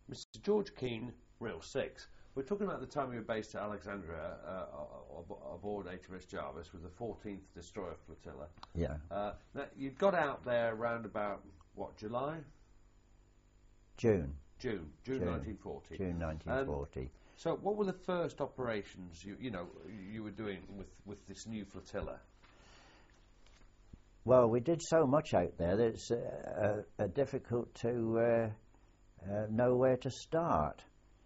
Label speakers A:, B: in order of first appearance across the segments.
A: Mr. George Keane, Real 6. We're talking about the time you were based at Alexandria aboard HMS Jarvis with the 14th Destroyer Flotilla.
B: Yeah.
A: Now, you got out there around about, what, July?
B: June
A: 1940.
B: June 1940.
A: So what were the first operations you were doing with this new flotilla?
B: Well, we did so much out there that it's difficult to know where to start.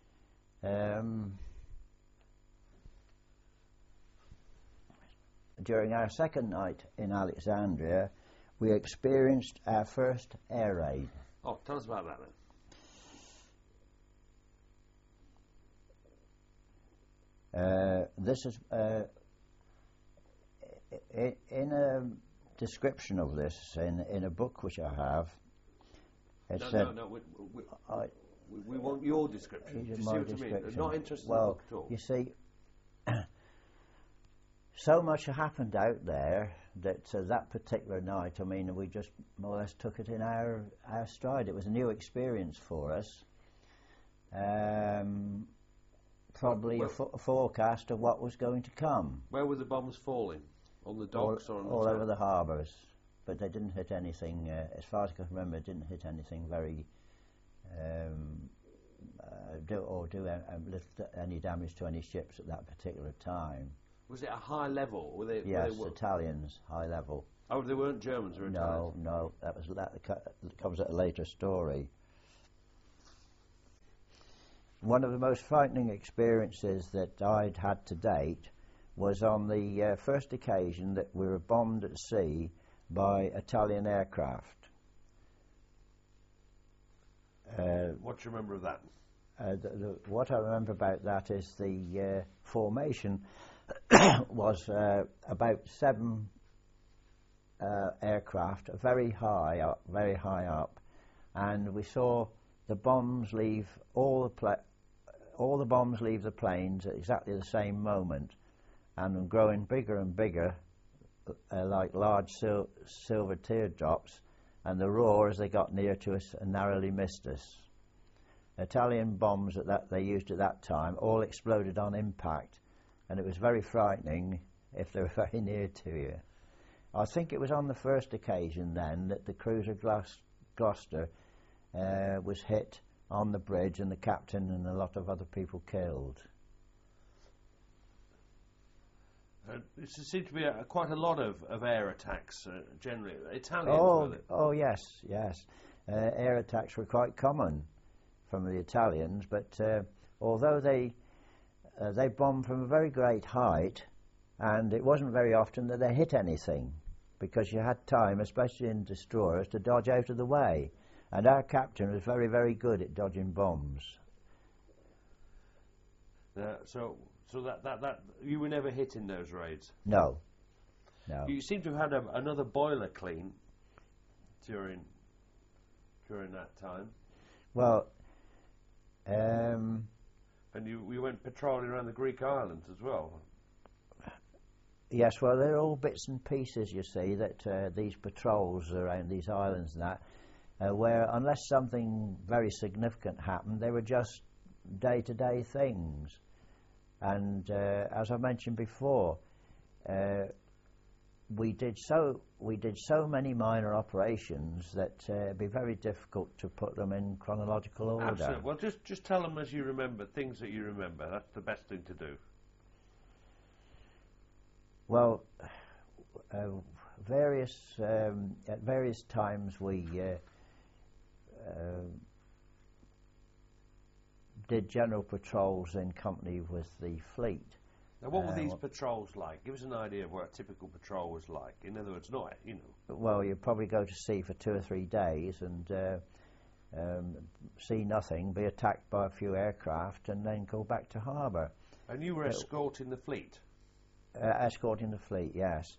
B: During our second night in Alexandria, we experienced our first air raid.
A: Oh, tell us about that then.
B: This is in a description of this in a book which I have. It said,
A: we want your description. Do you see what I mean? They're not interested in the book at all.
B: You see, so much happened out there that that particular night, I mean, we just more or less took it in our stride. It was a new experience for us. Probably a forecast of what was going to come.
A: Where were the bombs falling? On the docks or on the
B: all over the harbours, but they didn't hit anything. As far as I can remember, it didn't hit anything very do any damage to any ships at that particular time.
A: Was it a high level?
B: Yes, Italians, high level.
A: Oh, they weren't Germans or Italians?
B: No, that comes at a later story. One of the most frightening experiences that I'd had to date was on the first occasion that we were bombed at sea by Italian aircraft.
A: What do you remember of that?
B: What I remember about that is the formation was about 7 aircraft, very high up, and we saw the bombs leave all the bombs leave the planes at exactly the same moment, and growing bigger and bigger, like large silver teardrops, and the roar as they got near to us and narrowly missed us. Italian bombs that they used at that time all exploded on impact, and it was very frightening if they were very near to you. I think it was on the first occasion then that the cruiser Gloucester was hit on the bridge, and the captain and a lot of other people killed.
A: There seemed to be quite a lot of air attacks, generally. Italians, were they?
B: Oh, yes. Air attacks were quite common from the Italians, but although they bombed from a very great height, and it wasn't very often that they hit anything, because you had time, especially in destroyers, to dodge out of the way. And our captain was very, very good at dodging bombs.
A: So that you were never hit in those raids?
B: No.
A: You seem to have had another boiler clean during that time.
B: Well,
A: and you went patrolling around the Greek islands as well.
B: Yes, well, they're all bits and pieces, you see, that these patrols around these islands and that, where unless something very significant happened, they were just day-to-day things. And as I mentioned before, we did so many minor operations that it'd be very difficult to put them in chronological order.
A: Absolutely. Well, just tell them as you remember, things that you remember. That's the best thing to do.
B: Well, at various times we did general patrols in company with the fleet.
A: Now, what were these patrols like? Give us an idea of what a typical patrol was like. In other words,
B: Well, you'd probably go to sea for 2 or 3 days and see nothing, be attacked by a few aircraft, and then go back to harbour.
A: And you were escorting the fleet?
B: Escorting the fleet, yes.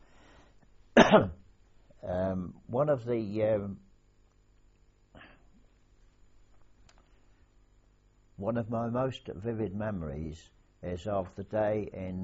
B: One of the one of my most vivid memories is of the day in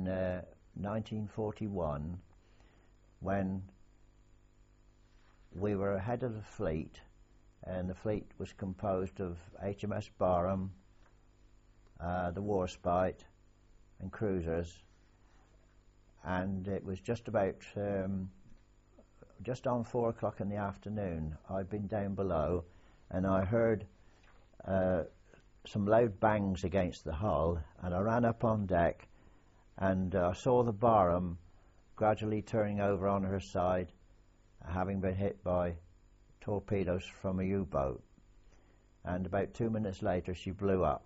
B: 1941 when we were ahead of the fleet and the fleet was composed of HMS Barham, the Warspite, and cruisers. And it was just about just on 4 o'clock in the afternoon. I'd been down below, and I heard some loud bangs against the hull, and I ran up on deck, and I saw the Barham gradually turning over on her side, having been hit by torpedoes from a U-boat. And about 2 minutes later she blew up,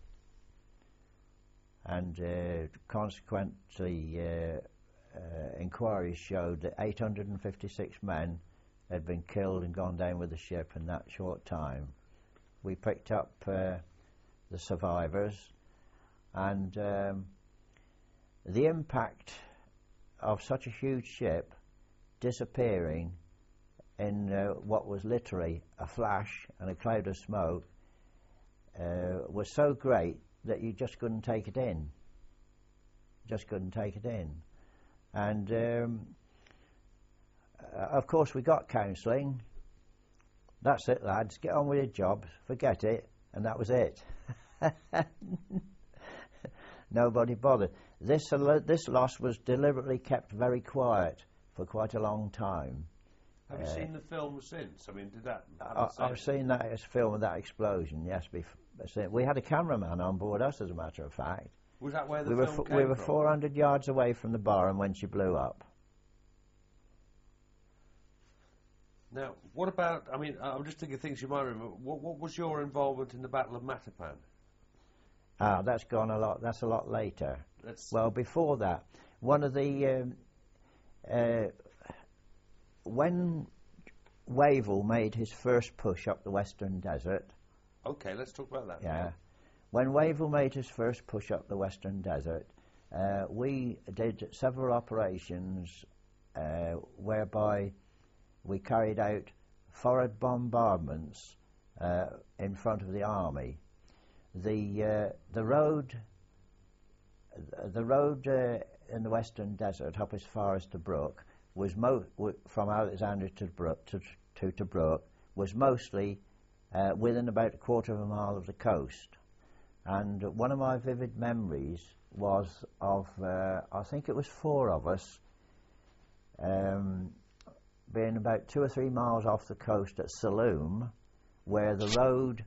B: and consequently inquiries showed that 856 men had been killed and gone down with the ship in that short time. We picked up the survivors, and the impact of such a huge ship disappearing in what was literally a flash and a cloud of smoke was so great that you just couldn't take it in. Just couldn't take it in. And of course we got counselling. That's it, lads, get on with your jobs, forget it, and that was it. Nobody bothered. This loss was deliberately kept very quiet for quite a long time.
A: Have you seen the film since? I mean, did that
B: I've seen that film of that explosion, yes. We had a cameraman on board us, as a matter of fact.
A: Was that where the film came from?
B: We were 400 yards away from the Barham when she blew up.
A: Now, what about, I mean, I'm just thinking of things you might remember. What was your involvement in the Battle of Matapan?
B: That's gone a lot, that's a lot later. Well, before that, one of the, when Wavell made his first push up the Western Desert.
A: Okay, let's talk about that.
B: Yeah. When Wavell made his first push up the Western Desert, we did several operations whereby we carried out forward bombardments in front of the army. The road in the Western Desert up as far as Tobruk was from Alexandria to Tobruk was mostly within about a quarter of a mile of the coast. And one of my vivid memories was of I think it was 4 of us being about 2 or 3 miles off the coast at Saloom, where the road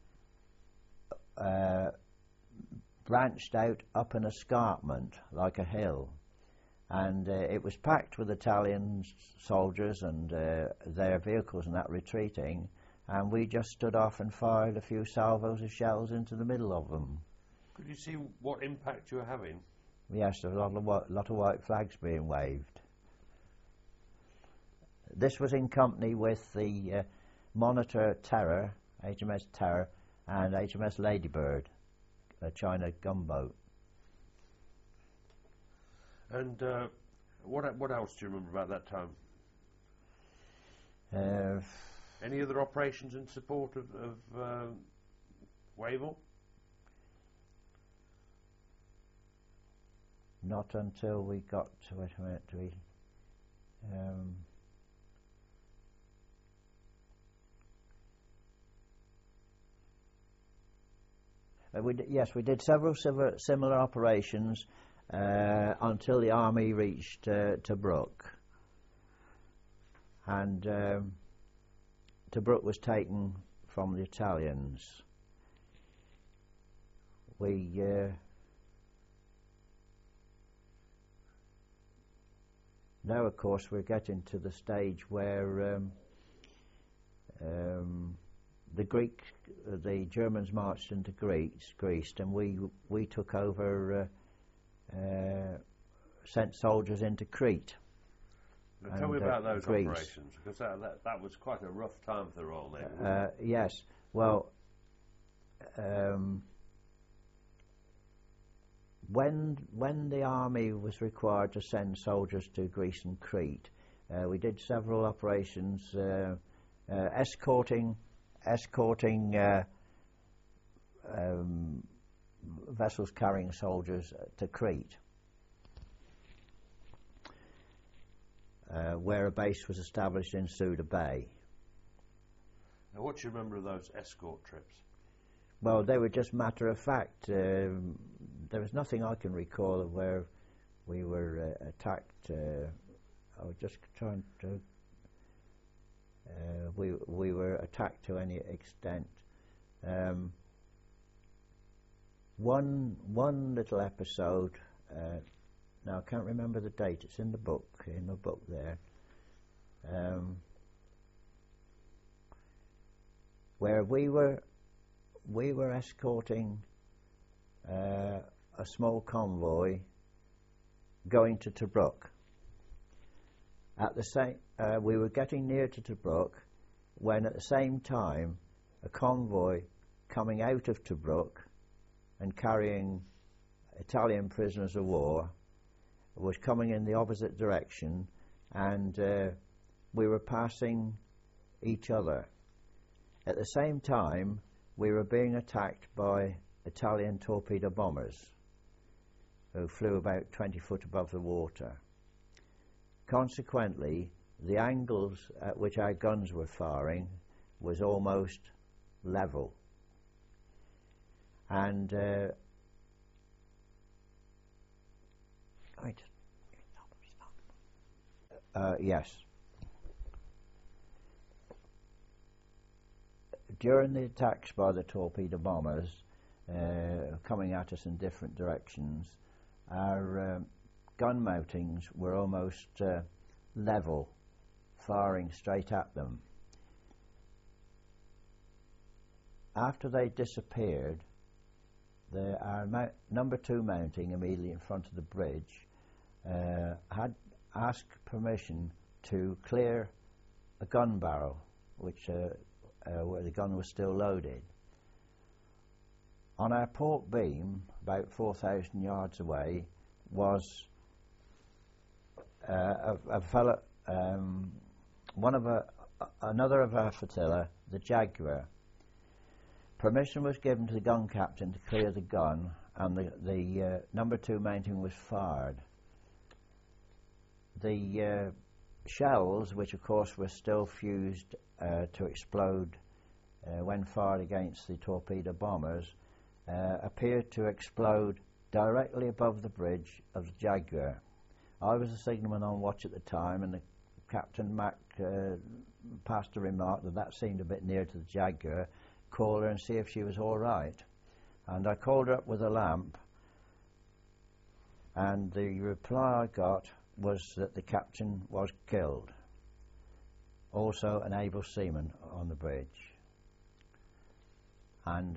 B: branched out up an escarpment like a hill, and it was packed with Italian soldiers and their vehicles and that retreating, and we just stood off and fired a few salvos of shells into the middle of them.
A: Could you see what impact you were having?
B: Yes, there was a lot of white flags being waved. This was in company with the Monitor Terror, HMS Terror, and HMS Ladybird, a China gunboat.
A: And what else do you remember about that time? Any other operations in support of Wavell?
B: Not until we got to it. Yes, we did several similar operations until the army reached Tobruk, and Tobruk was taken from the Italians. We now, of course, we're getting to the stage where the Germans marched into Greece, and we took over, sent soldiers into Crete.
A: Now tell me about those operations, because that was quite a rough time for the Royal Navy.
B: Yes, well, when the army was required to send soldiers to Greece and Crete, we did several operations escorting vessels carrying soldiers to Crete, where a base was established in Suda Bay.
A: Now, what do you remember of those escort trips?
B: Well, they were just matter of fact. There was nothing I can recall of where we were attacked. I was just trying to. We were attacked to any extent. One little episode. Now I can't remember the date. It's in the book. There. Where we were escorting a small convoy going to Tobruk. At the same, we were getting near to Tobruk when, at the same time, a convoy coming out of Tobruk and carrying Italian prisoners of war was coming in the opposite direction, and we were passing each other. At the same time, we were being attacked by Italian torpedo bombers who flew about 20 foot above the water. Consequently, the angles at which our guns were firing was almost level. And yes. During the attacks by the torpedo bombers coming at us in different directions, our gun mountings were almost level, firing straight at them. After they disappeared, our number 2 mounting immediately in front of the bridge had asked permission to clear a gun barrel, which where the gun was still loaded. On our port beam, about 4,000 yards away, was a fellow, another of our flotilla, the Jaguar. Permission was given to the gun captain to clear the gun, and the number 2 mounting was fired. The shells, which of course were still fused to explode when fired against the torpedo bombers, appeared to explode directly above the bridge of the Jaguar. I was a signalman on watch at the time, and the Captain Mac passed a remark that seemed a bit near to the Jaguar. Call her and see if she was all right. And I called her up with a lamp, and the reply I got was that the captain was killed. Also an able seaman on the bridge. And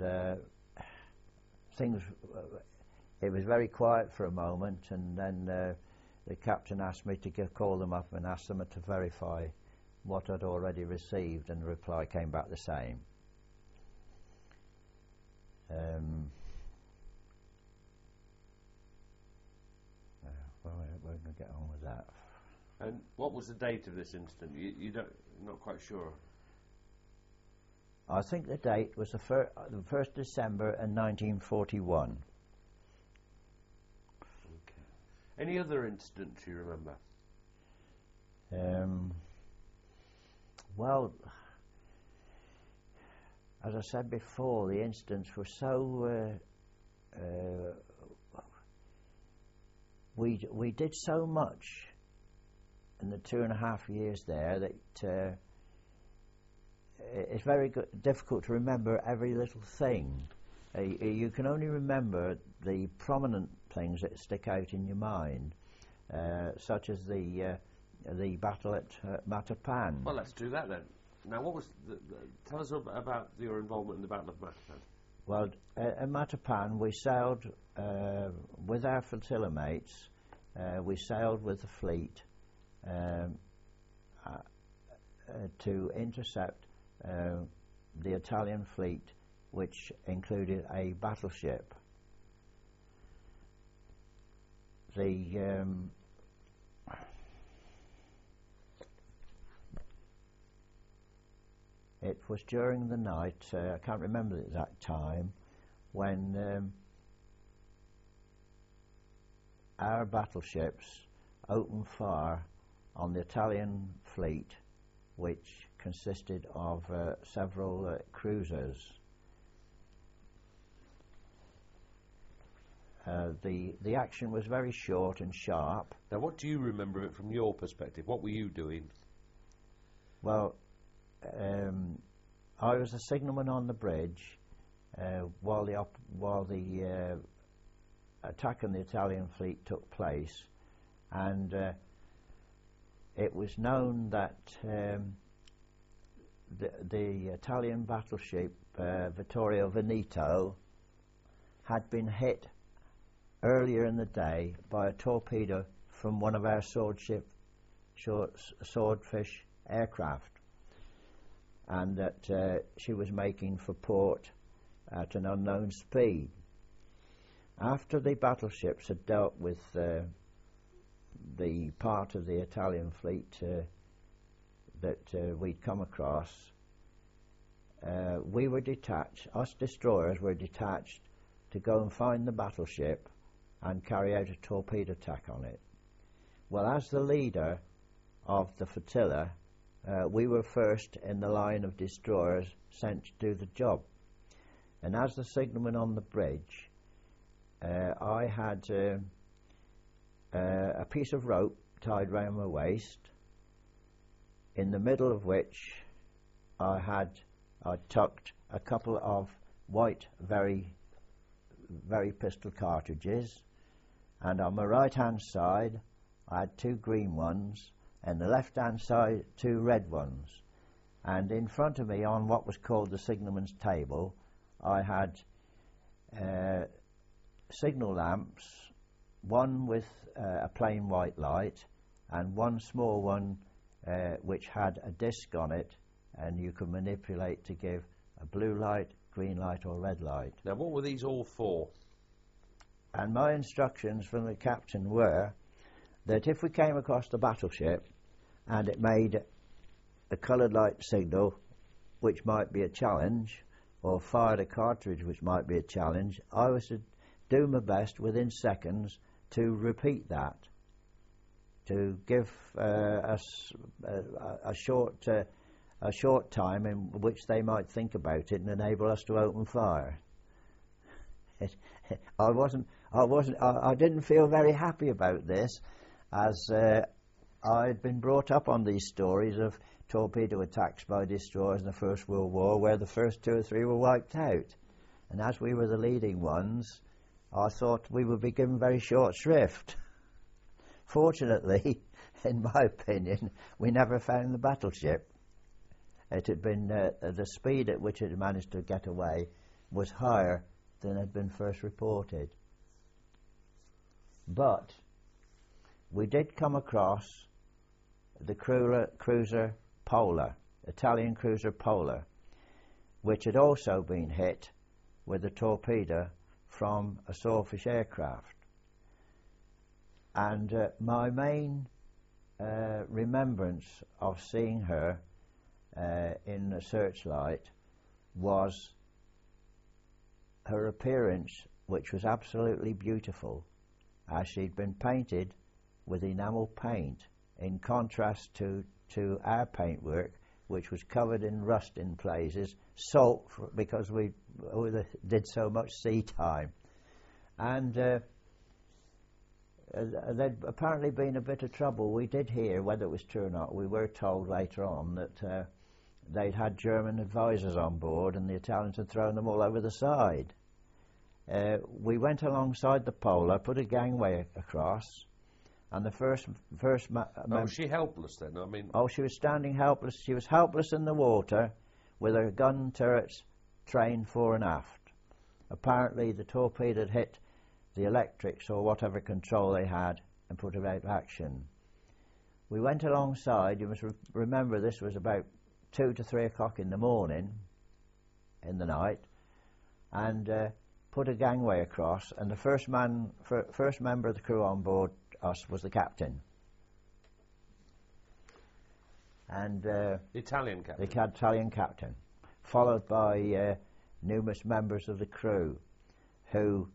B: it was very quiet for a moment, and then the captain asked me to call them up and ask them to verify what I'd already received, and the reply came back the same. We're going to get on with that.
A: And what was the date of this incident? You don't, not quite sure.
B: I think the date was the 1st December in 1941.
A: Okay. Any other incidents you remember?
B: Well, as I said before, the incidents were so. We did so much in the 2.5 years there that it's very difficult to remember every little thing. You can only remember the prominent things that stick out in your mind, such as the battle at Matapan.
A: Well, let's do that then. Now, what was tell us about your involvement in the Battle of Matapan.
B: Well, at Matapan, we sailed with our flotilla mates. We sailed with the fleet to intercept the Italian fleet, which included a battleship. It was during the night, I can't remember the exact time, when our battleships opened fire on the Italian fleet, which consisted of several cruisers. The action was very short and sharp.
A: Now, what do you remember of it from your perspective? What were you doing?
B: Well, I was a signalman on the bridge while the attack on the Italian fleet took place, and it was known that the Italian battleship Vittorio Veneto had been hit earlier in the day by a torpedo from one of our swordfish aircraft, and that she was making for port at an unknown speed. After the battleships had dealt with the part of the Italian fleet that we'd come across, we were detached, us destroyers were detached to go and find the battleship and carry out a torpedo attack on it. Well, as the leader of the flotilla, we were first in the line of destroyers sent to do the job. And as the signalman on the bridge, I had a piece of rope tied round my waist, in the middle of which I tucked a couple of white very pistol cartridges, and on my right hand side I had 2 green ones, and the left hand side 2 red ones, and in front of me on what was called the signalman's table I had signal lamps, one with a plain white light and one small one which had a disc on it, and you could manipulate to give a blue light, green light or red light.
A: Now, what were these all for?
B: And my instructions from the captain were that if we came across the battleship and it made a coloured light signal, which might be a challenge, or fired a cartridge, which might be a challenge, I was to do my best within seconds to repeat that, to give us a short time in which they might think about it and enable us to open fire. I didn't feel very happy about this, as I'd been brought up on these stories of torpedo attacks by destroyers in the First World War, where the first 2 or 3 were wiped out, and as we were the leading ones, I thought we would be given very short shrift. Fortunately, in my opinion, we never found the battleship. It had been the speed at which it had managed to get away was higher than had been first reported. But we did come across the cruiser Polar, Italian cruiser Polar, which had also been hit with a torpedo from a swordfish aircraft. And my main remembrance of seeing her in the searchlight was her appearance, which was absolutely beautiful, as she'd been painted with enamel paint, in contrast to our paintwork, which was covered in rust in places, salt because we did so much sea time. And there'd apparently been a bit of trouble. We did hear, whether it was true or not, we were told later on that they'd had German advisors on board and the Italians had thrown them all over the side. We went alongside the Polar, put a gangway across, and the first
A: was she helpless then? I mean,
B: she was standing helpless. She was helpless in the water, with her gun turrets trained fore and aft. Apparently, the torpedo had hit the electrics or whatever control they had and put her out of action. We went alongside. You must remember this was about 2 to 3 o'clock in the morning, in the night, and put a gangway across, and the first member of the crew on board us was the captain. And
A: the Italian captain.
B: The Italian captain, followed by numerous members of the crew, who,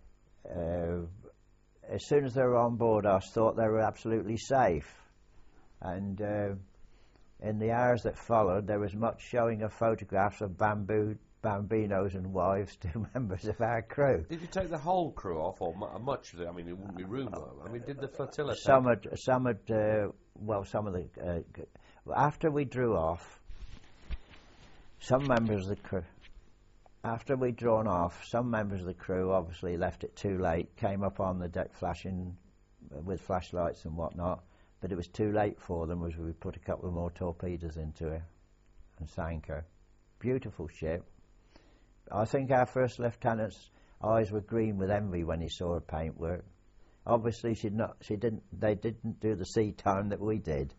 B: as soon as they were on board us, thought they were absolutely safe. And in the hours that followed, there was much showing of photographs of bambinos and wives to members of our crew.
A: Did you take the whole crew off, or much of it? I mean, it wouldn't be room. I mean, did the flotilla?
B: Some of the after we drew off, some members of the crew. After we'd drawn off, some members of the crew obviously left it too late, came up on the deck flashing with flashlights and whatnot, but it was too late for them as we put a couple of more torpedoes into her and sank her. Beautiful ship. I think our first lieutenant's eyes were green with envy when he saw her paintwork. Obviously they didn't do the sea time that we did.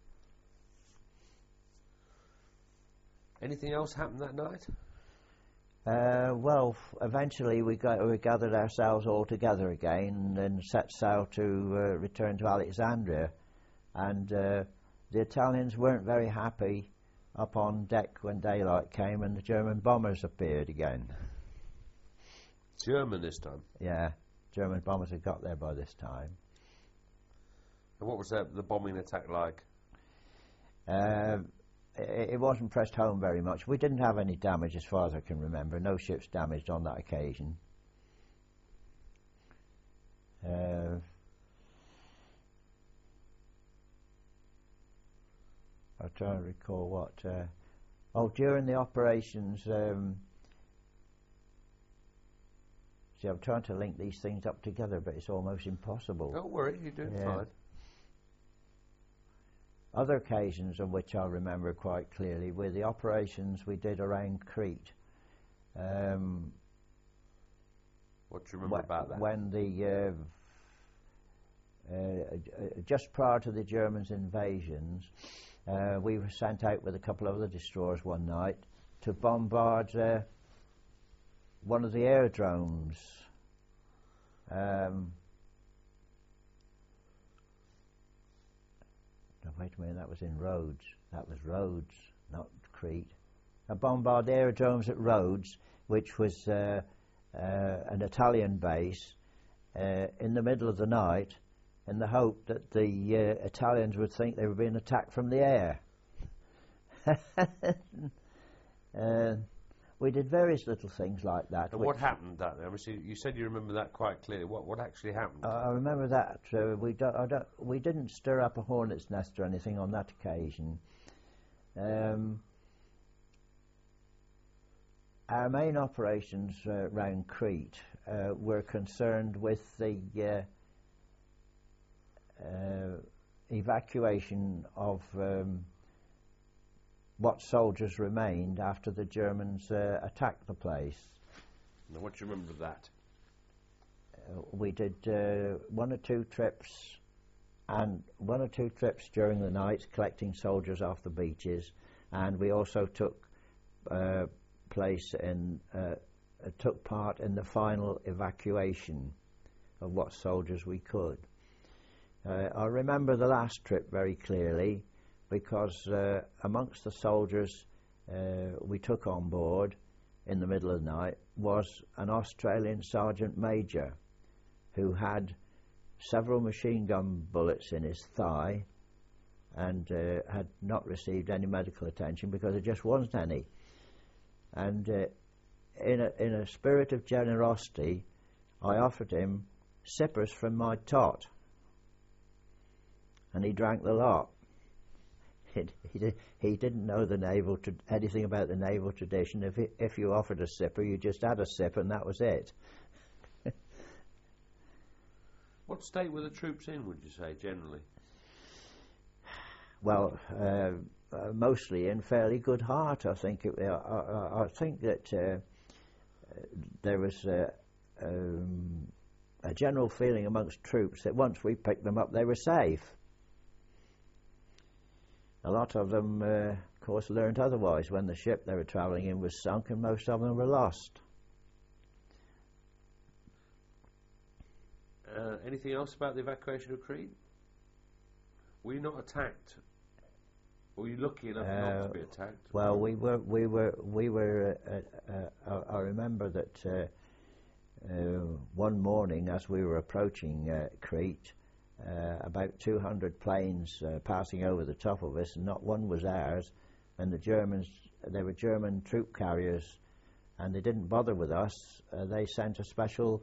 A: Anything else happened that night?
B: Well, eventually we gathered ourselves all together again and set sail to return to Alexandria. And the Italians weren't very happy up on deck when daylight came and the German bombers appeared again.
A: German this time?
B: Yeah, German bombers had got there by this time.
A: And what was the bombing attack like?
B: It wasn't pressed home very much. We didn't have any damage as far as I can remember. No ships damaged on that occasion. I'm trying to recall what... during the operations... see, I'm trying to link these things up together, but it's almost impossible.
A: Don't worry, you're doing fine.
B: Other occasions on which I remember quite clearly were the operations we did around Crete.
A: What do you remember about that?
B: When just prior to the Germans' invasions, we were sent out with a couple of other destroyers one night to bombard one of the aerodromes. Wait a minute, that was in Rhodes. That was Rhodes, not Crete. I bombarded aerodromes at Rhodes, which was an Italian base, in the middle of the night, in the hope that the Italians would think they were being attacked from the air. We did various little things like that.
A: And what happened that day? Obviously, you said you remember that quite clearly. What actually happened?
B: I remember that. We didn't stir up a hornet's nest or anything on that occasion. Our main operations around Crete were concerned with the evacuation of what soldiers remained after the Germans attacked the place.
A: Now, what do you remember of that?
B: We did one or two trips during the night, collecting soldiers off the beaches, and we also took part in the final evacuation of what soldiers we could. I remember the last trip very clearly, because amongst the soldiers we took on board in the middle of the night was an Australian sergeant major who had several machine gun bullets in his thigh and had not received any medical attention because there just wasn't any. And in a spirit of generosity, I offered him sippers from my tot, and he drank the lot. He didn't know anything about the naval tradition. If you offered a sipper, you just had a sip and that was it.
A: What state were the troops in, would you say, generally?
B: Well, mostly in fairly good heart, I think. I think that there was a general feeling amongst troops that once we picked them up, they were safe. A lot of them, of course, learned otherwise when the ship they were travelling in was sunk, and most of them were lost.
A: Anything else about the evacuation of Crete? Were you not attacked? Or were you lucky enough not to be attacked?
B: Well, we were. I remember that one morning, as we were approaching Crete, about 200 planes passing over the top of us, and not one was ours. And the Germans, they were German troop carriers, and they didn't bother with us. They sent a special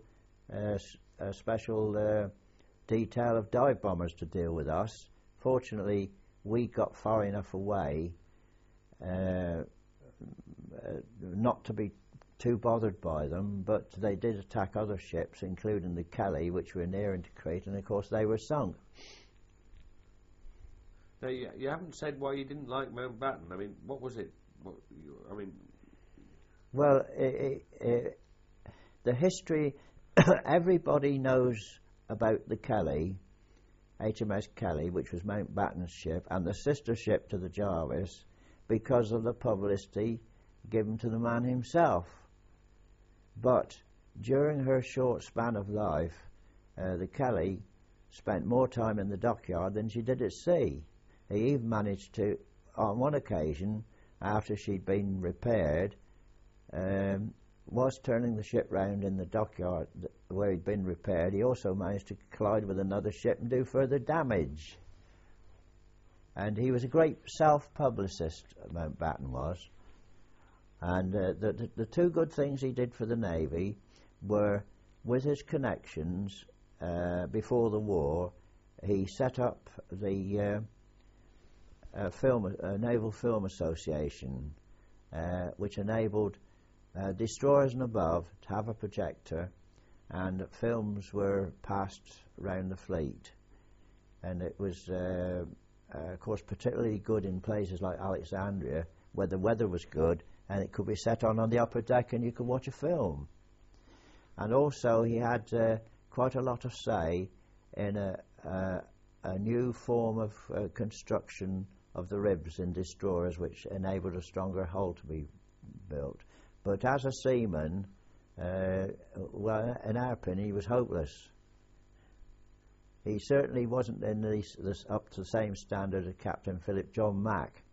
B: detail of dive bombers to deal with us. Fortunately, we got far enough away not to be too bothered by them, but they did attack other ships, including the Kelly, which were nearing to Crete, and of course they were sunk.
A: Now, you haven't said why you didn't like Mountbatten. I mean, what was it?
B: Well, the history, everybody knows about the Kelly, HMS Kelly, which was Mountbatten's ship, and the sister ship to the Jarvis, because of the publicity given to the man himself. But during her short span of life, the Kelly spent more time in the dockyard than she did at sea. He even managed to, on one occasion, after she'd been repaired, was turning the ship round in the dockyard where he'd been repaired. He also managed to collide with another ship and do further damage. And he was a great self-publicist, Mountbatten was. And the two good things he did for the Navy were, with his connections before the war, he set up the Naval Film Association, which enabled destroyers and above to have a projector, and films were passed around the fleet. And it was, of course, particularly good in places like Alexandria, where the weather was good, and it could be set on the upper deck and you could watch a film. And also he had quite a lot of say in a new form of construction of the ribs in destroyers, which enabled a stronger hull to be built. But as a seaman, well, in our opinion, he was hopeless. He certainly wasn't in up to the same standard as Captain Philip John Mack.